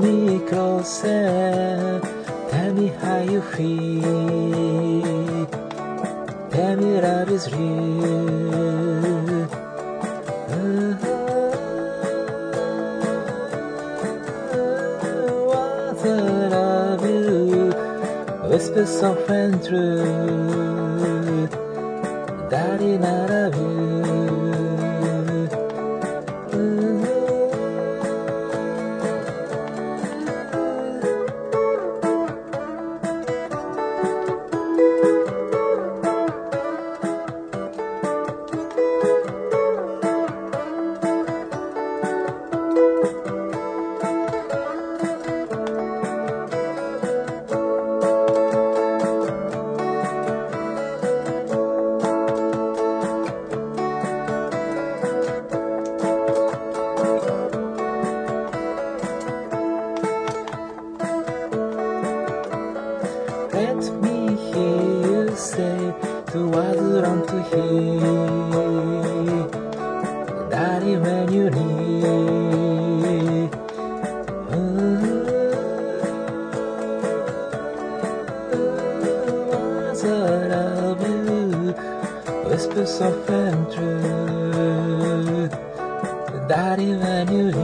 me closer. Tell me how you feel. Tell me love is real. What I love you. Whisper soft and true. Darling, I love you. Let me hear you say the words long to hear. Darling, when you need. Words I love you. Whisper soft and true. Darling, when you need.